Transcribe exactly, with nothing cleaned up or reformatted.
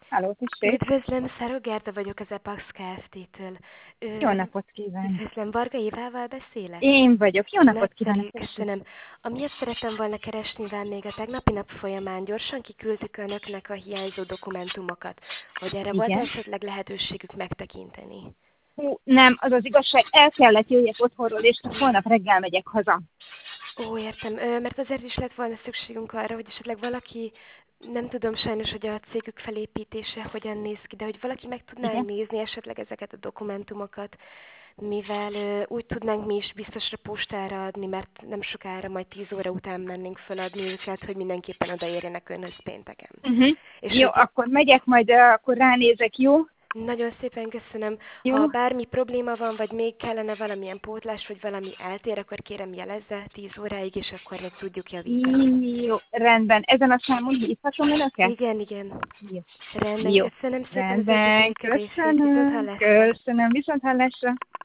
Háló, tessék! Üdvözlöm, Szaró Gerda vagyok az Epax Kft-től. Jó napot kívánok! Üdvözlöm, Varga Évával beszélek? Én vagyok. Jó napot kívánok, Nagyszerű, tessék! köszönöm. Amiatt szerettem volna keresni, mivel még a tegnapi nap folyamán gyorsan kiküldtük önöknek a hiányzó dokumentumokat, hogy erre volt Igen. esetleg lehetőségük megtekinteni. Hú, nem, az az igazság, el kellett jöjjek otthonról, és csak holnap reggel megyek haza. Ó, értem, Ö, mert azért is lett volna szükségünk arra, hogy esetleg valaki, nem tudom sajnos, hogy a cégük felépítése hogyan néz ki, de hogy valaki meg tudná Igen? nézni esetleg ezeket a dokumentumokat, mivel ö, úgy tudnánk mi is biztosra postára adni, mert nem sokára, majd tíz óra után mennénk feladni őket, hogy mindenképpen odaérjenek önhöz pénteken. Uh-huh. És Jó, hogy akkor megyek, majd uh, akkor ránézek, jó? nagyon szépen köszönöm. Jó? Ha bármi probléma van, vagy még kellene valamilyen pótlás, vagy valami eltér, akkor kérem jelezze tíz óráig, és akkor még tudjuk javítani. Jó, rendben. Ezen a számon hívhatom önöket? Igen, igen. Jó. Rendben, Jó. köszönöm szépen az Rendben, együttműködését. Viszont köszönöm. hallásra. Köszönöm, viszont hallásra.